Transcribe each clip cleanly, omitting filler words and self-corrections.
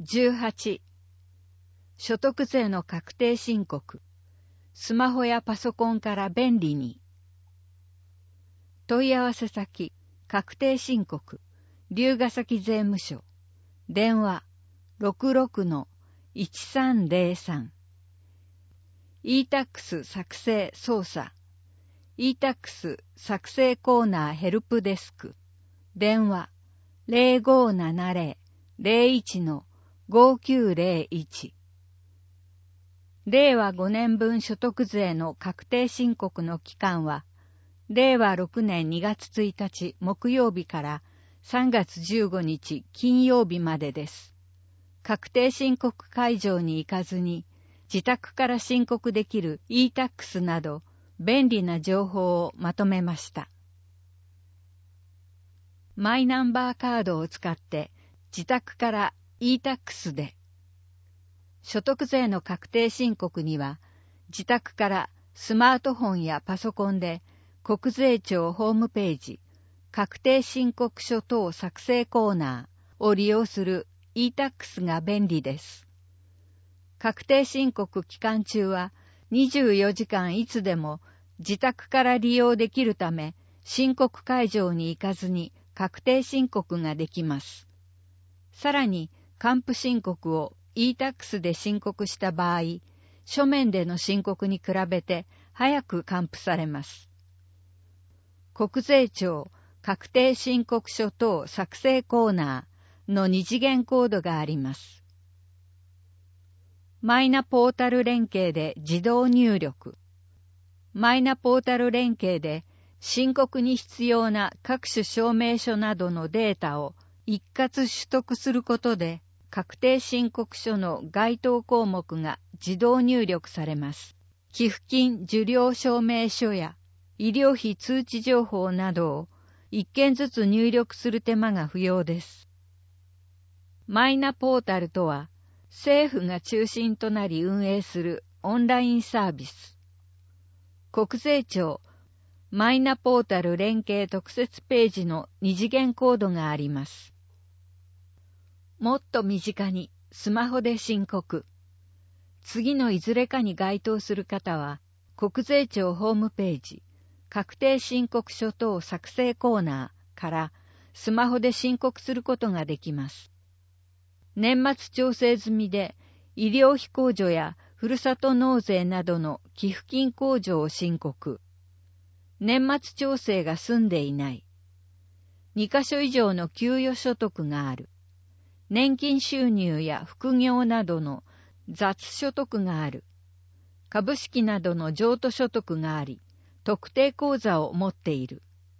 18、所得税の確定申告。スマホやパソコンから便利に。問い合わせ先、確定申告、龍ケ崎税務署。電話、66-1303。e-tax 作成操作。e-tax 作成コーナーヘルプデスク。電話、0570-01-5901。令和5年分所得税の確定申告の期間は、令和6年2月1日木曜日から3月15日金曜日までです。確定申告会場に行かずに、自宅から申告できる e-tax など便利な情報をまとめました。マイナンバーカードを使って自宅から e-tax で、所得税の確定申告には、自宅からスマートフォンやパソコンで国税庁ホームページ、確定申告書等作成コーナーを利用する e-tax が便利です。確定申告期間中は24時間いつでも自宅から利用できるため、申告会場に行かずに確定申告ができます。さらに、還付申告をe-tax で申告した場合、書面での申告に比べて早く還付されます。国税庁確定申告書等作成コーナーの二次元コードがあります。マイナポータル連携で自動入力。マイナポータル連携で申告に必要な各種証明書などのデータを一括取得することで、確定申告書の該当項目が自動入力されます。寄付金受領証明書や医療費通知情報などを一件ずつ入力する手間が不要です。マイナポータルとは、政府が中心となり運営するオンラインサービス。国税庁マイナポータル連携特設ページの二次元コードがあります。もっと身近にスマホで申告。次のいずれかに該当する方は、国税庁ホームページ、確定申告書等作成コーナーからスマホで申告することができます。年末調整済みで医療費控除やふるさと納税などの寄付金控除を申告。年末調整が済んでいない。2カ所以上の給与所得がある。年金収入や副業などの雑所得がある。株式などの譲渡所得があり、特定口座を持っている。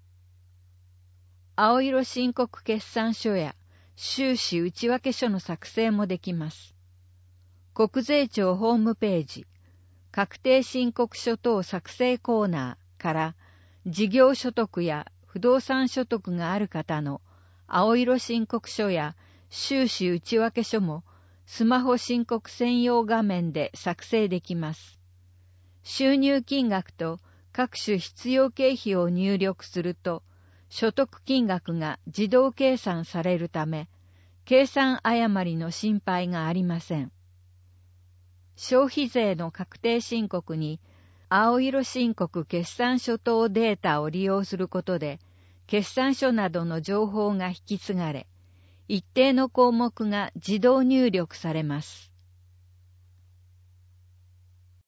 青色申告決算書や収支内訳書の作成もできます。国税庁ホームページ、確定申告書等作成コーナーから事業所得や不動産所得がある方の青色申告書や収支内訳書もスマホ申告専用画面で作成できます。収入金額と各種必要経費を入力すると、所得金額が自動計算されるため、計算誤りの心配がありません。消費税の確定申告に、青色申告決算書等データを利用することで、決算書などの情報が引き継がれ、一定の項目が自動入力されます。